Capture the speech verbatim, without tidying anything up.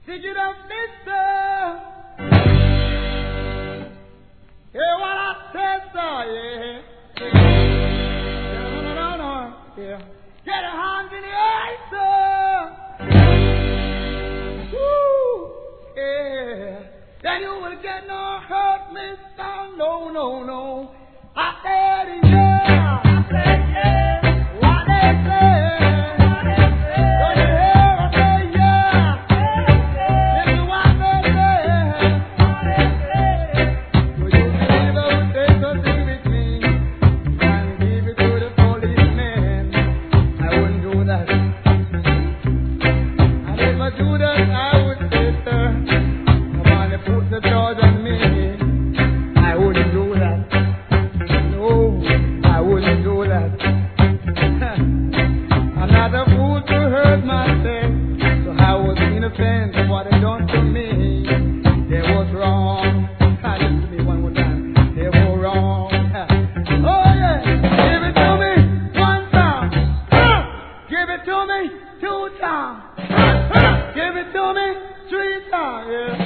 Did you know, mister? Hear what I said, sir, yeah. No, no, no, yeah. Get a hand in the air, sir. Woo, yeah. Then you will get no hurt, mister. No, no, no. I said, yeah. I said, yeah. What they say. Give it to me three times. Yeah.